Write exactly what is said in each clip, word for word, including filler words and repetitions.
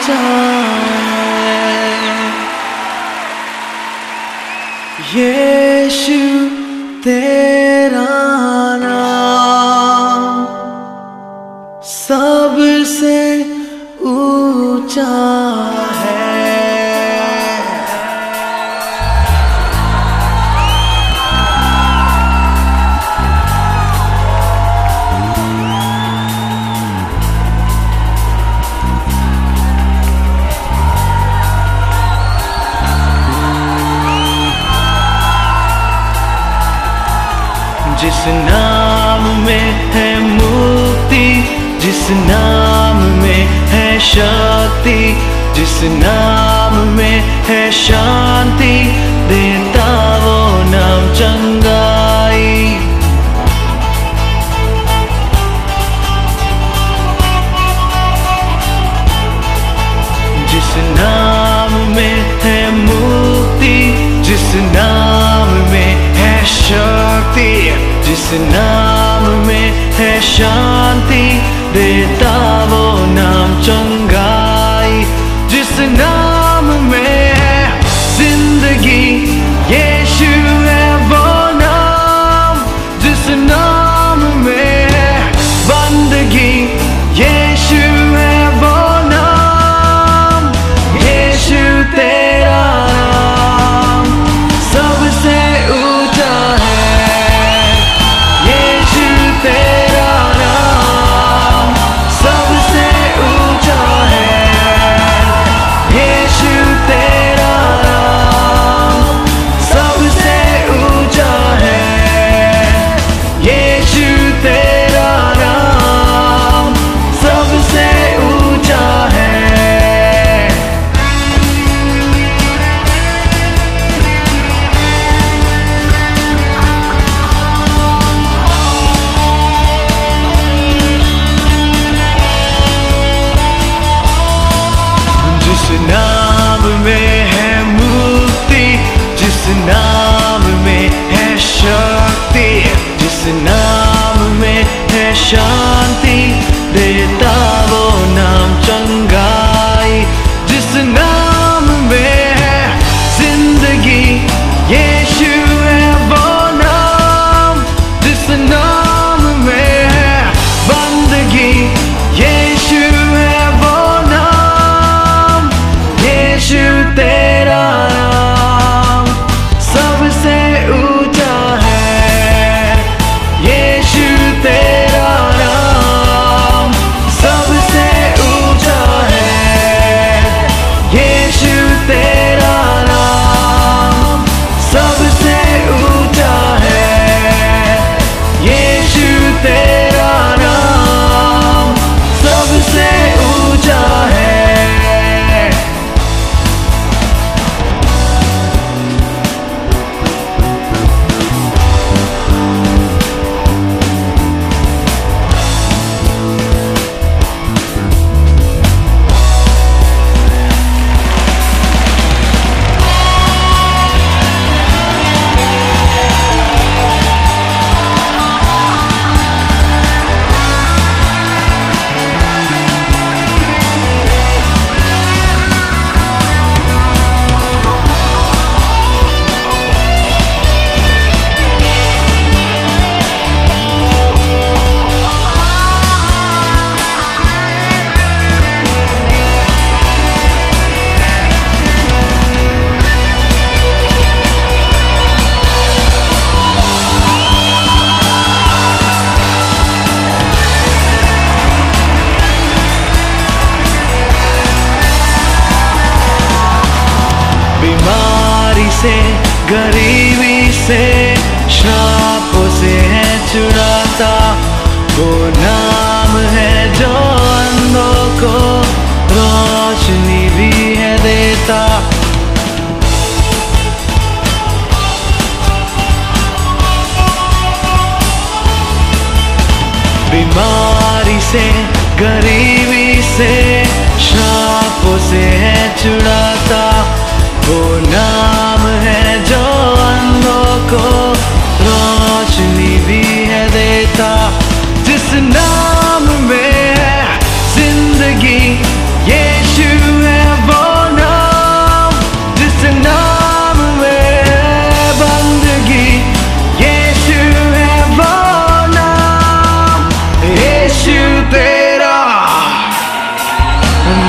ऊंचा यीशु तेरा नाम सबसे ऊंचा है। जिस नाम में है मुक्ति, जिस नाम में है शक्ति, जिस नाम में है शांति, देता वो नाम चंगाई। जिस नाम में है मुक्ति, जिस नाम में है शक्ति, जिस नाम में है शांति, देता वो नाम चंगाई। जिस नाम में है जिंदगी, यीशु है वो नाम। जिस नाम में है बंदगी, यीशु है वो नाम। यीशु तेरा नाम सबसे ऊंचा नाम में है मुक्ति, जिस नाम में है शक्ति, जिस नाम में है शांति, देता वो नाम चंगाई। जिस नाम में है जिंदगी, यीशु है वो नाम। जिस नाम में है बंदगी, यीशु है वो नाम। यीशु तेरा नाम सबसे ऊंचा है। यीशु तेरा नाम सबसे ऊंचा है। यीशु तेरा नाम सबसे ऊंचा है। यीशु तेरा नाम सबसे ऊंचा है। बीमारी से, गरीबी से, श्रापों से है छुड़ाता वो नाम है जो अंधों को रोशनी भी है देता। बीमारी से, गरीबी से, श्रापों से है छुड़ाता वो नाम है जो अंधों को रोशनी भी है देता। जिस नाम में है जिंदगी, यीशु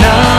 नाम